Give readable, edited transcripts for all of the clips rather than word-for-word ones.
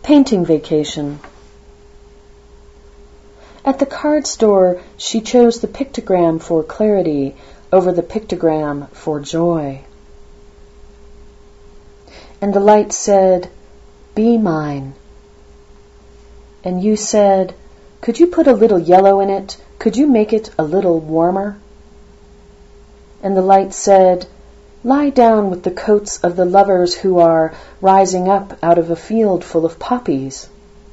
painting vacation. At the card store, she chose the pictogram for clarity over the pictogram for joy. And the light said, "Be mine." And you said, "Could you put a little yellow in it? Could you make it a little warmer?" And the light said, "Lie down with the coats of the lovers who are rising up out of a field full of poppies."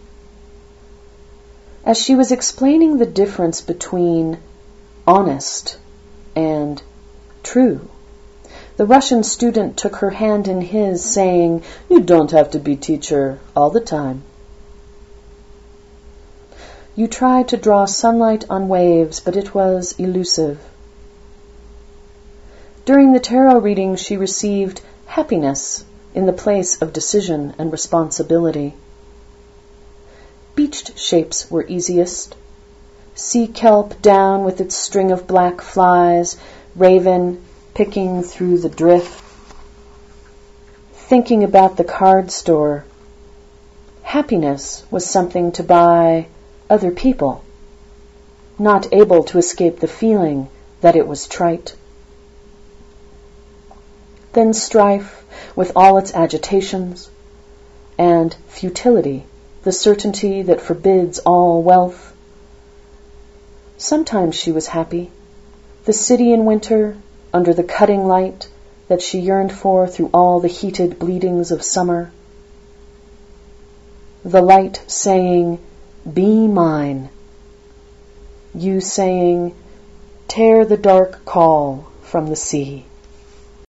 As she was explaining the difference between honest and true, the Russian student took her hand in his, saying, "You don't have to be teacher all the time." You tried to draw sunlight on waves, but it was elusive. During the tarot reading, she received happiness in the place of decision and responsibility. Beached shapes were easiest. Sea kelp down with its string of black flies, raven picking through the drift. Thinking about the card store, happiness was something to buy other people, not able to escape the feeling that it was trite. Then strife with all its agitations, and futility, the certainty that forbids all wealth. Sometimes she was happy. The city in winter, under the cutting light that she yearned for through all the heated bleedings of summer. The light saying, "Be mine." You saying, "Tear the dark call from the sea."